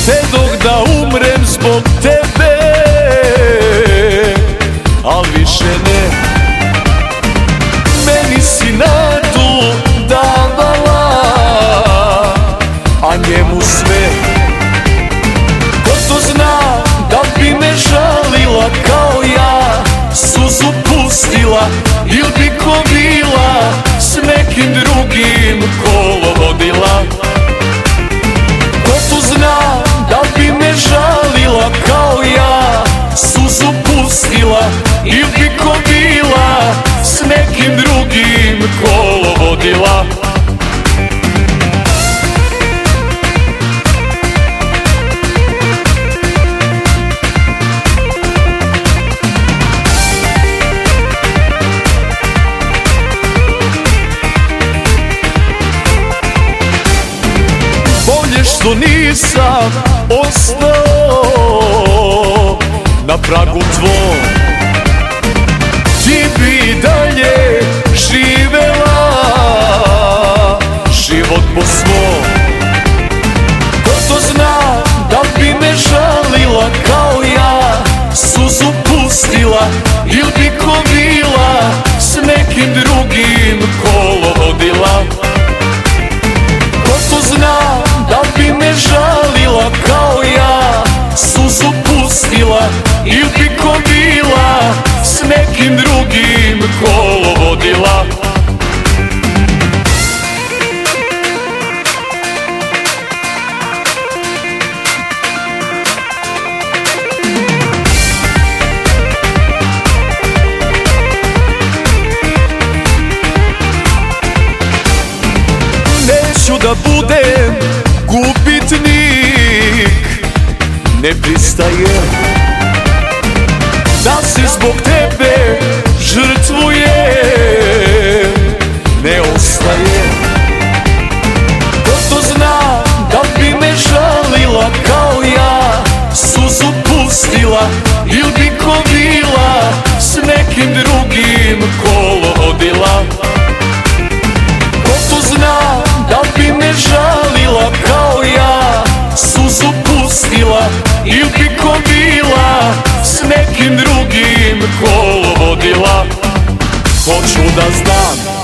sve dok da umrem zbog tebe, al više ne. Meni si nadu davala, a njemu sve. Ko to zna da bi me žalila kao ja, suzu pustila ili bi ko bila s nekim drugim kolo vodila. Ko to zna da bi me žalila kao ja, suzu pustila ili bi ko bila s nekim drugim kolo vodila. Što nisam ostao na pragu tvoj, ti bi dalje živela život po svom. Ko to zna da bi me žalila kao ja, suzu pustila ili bi ko bila s nekim drugim kolo vodila. Ko to zna da bi me žalila kao ja, suzu pustila ili bi ko bila s nekim drugim kolo vodila. Neću da budem gubitnik, ne pristajem da se zbog tebe žrtvujem, ne ostajem. Ko to zna da bi me žalila kao ja, suzu pustila ili bi ko bila s nekim drugim kolo vodila. Ko to zna da bi me žalila kao ja, suzu pustila ili bi ko bila s nekim drugim kolo vodila. Hoću da znam